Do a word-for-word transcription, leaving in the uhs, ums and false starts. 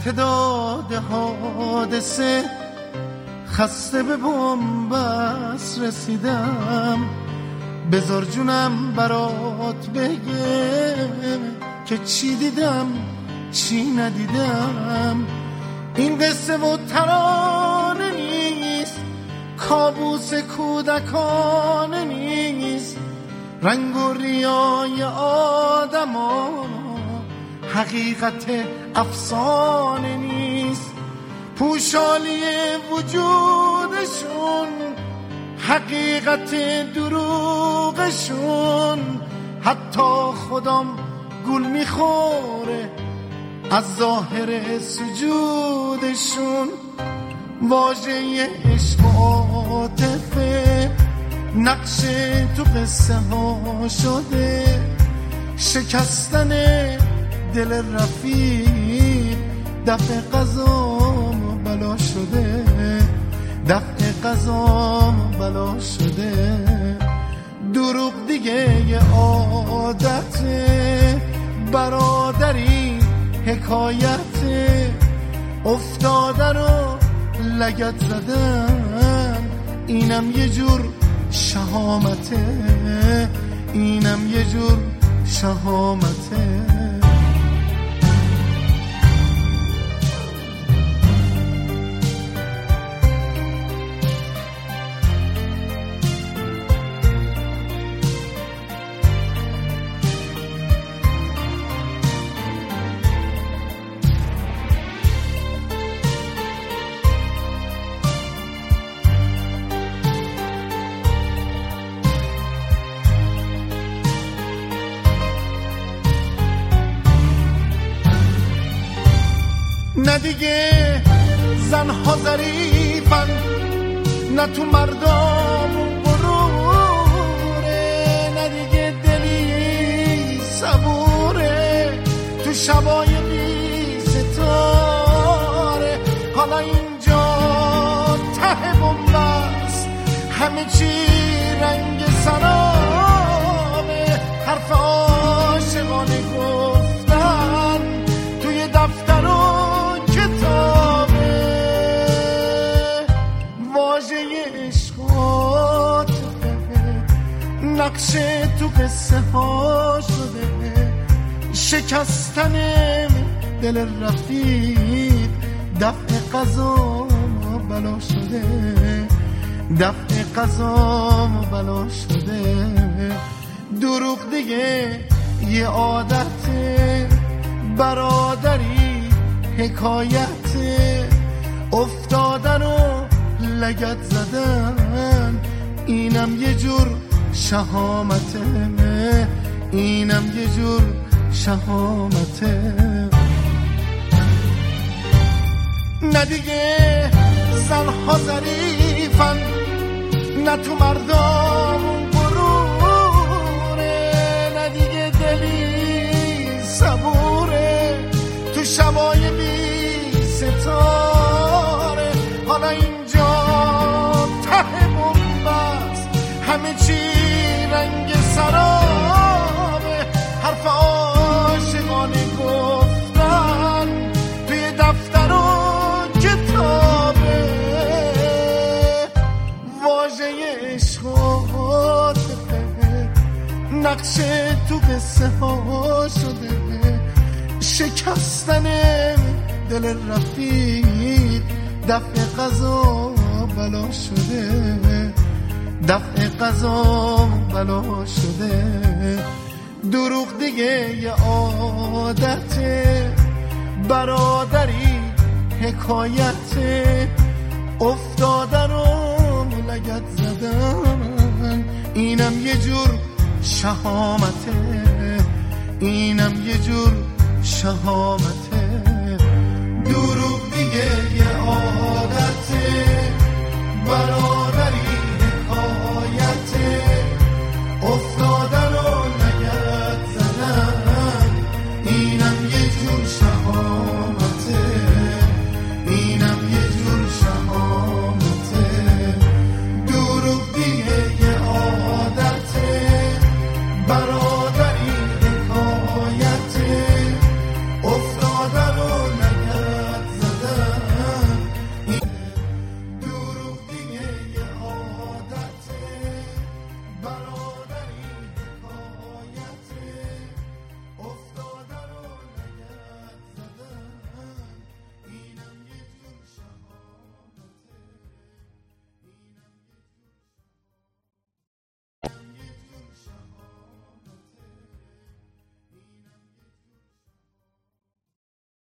تعداد حادثه خسته به بنبست رسیدم. بذار جونم برات بگه که چی دیدم چی ندیدم. این قصه و ترانه نیست، کابوس کودکانه نیست. رنگ و ریای آدم ها حقیقت افسانه نیست. پوشالی وجودشون حقیقت دروغشون. حتی خودم گول میخوره از ظاهر سجودشون. واژه عشق و عاطفه نقش تو قصه ها شده. شکستن دل رفیق دفع قضام بلا شده. دفع قضام بلا شده. دروغ دیگه یه عادته، برادری حکایته. افتاده رو لگد زدن اینم یه جور شهامته. اینم یه جور شهامته. نه دیگه زنها ظریفن، نه تو مردم غروره. نه دیگه دلی صبوره تو شبای بی ستاره. حالا اینجا ته بنبست، همه چی رنگ سرابه. حرف عاشقانه گفتن توی دفتر و نقشه تو قصه ها شده. شکستن دل رفیق دفع قضا بلا شده. دفع قضا بلا شده. دروغ دیگه یه عادته، برادری حکایته. افتادن و لگد زدن اینم یه جور شهامته. اینم یه جور شهامته. نه دیگه زنها ظریفن، نه تو مردم غروره. نه دیگه دلی صبوره تو شبای بی ستاره. حالا اینجا ته بنبست، همه چی رنگ سرابه. حرف عاشقانه گفتن توی دفتر و کتابه. واژه عشق و عاطفه نقشه تو قصه ها شده. شکستن دل رفیق دفع قضا بلا شده. دفع قضا بلا شده. دروغ دیگه یه عادته، برادری حکایته. افتادن و لگد زدن اینم یه جور شهامته. اینم یه جور شهامته. دروغ دیگه یه عادته، برادری